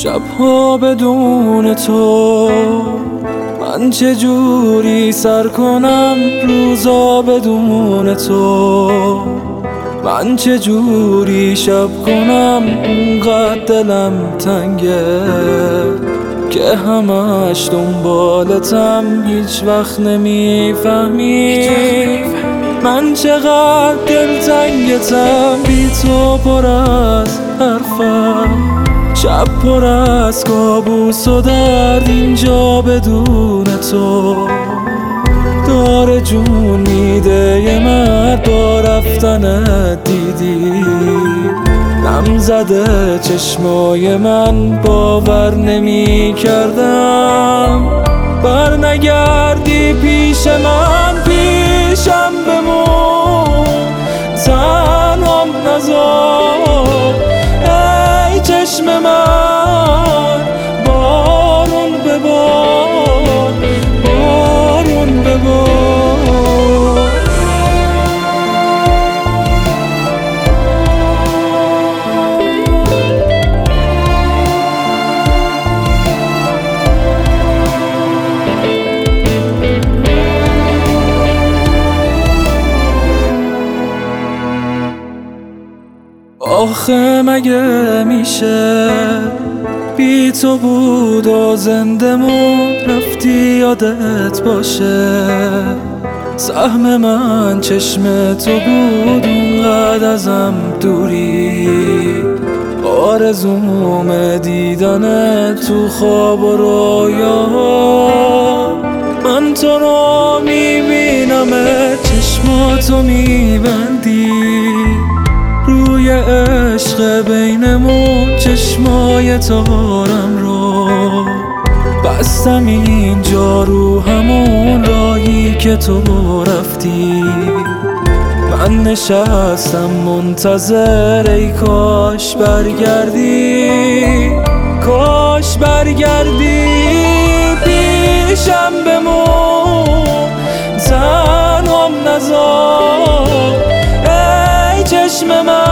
شبها بدون تو من چجوری سر کنم، روزا بدون تو من چجوری شب کنم. اونقدر دلم تنگه که همش دنبالتم، هیچ وقت نمیفهمی من چقدر دلتنگتم. بی تو پر از حرفم، شب پر از کابوس و درد، اینجا بدون تو داره جون میده یه مرد. با رفتنت دیدی نم زده چشمای من، باور نمی کردم بر نگردی پیش من. پیشم بمون تنهام نذار ای چشم من، بارون ببار بارون ببار. آخه مگه میشه بی تو بود و زنده مون رفتی یادت باشه. سهم من چشم تو بود، اونقدر ازم دوری. آرزوم دیدنت تو خواب و رویا، من تو رو میبینمت چشماتو میبندی روی عشق بینمون. چشمای تارم رو بستم اینجا رو همون راهی که تو رفتی. من نشستم منتظر ای کاش برگردی، کاش برگردی. پیشم بمون تنهام نذار ای چشم من،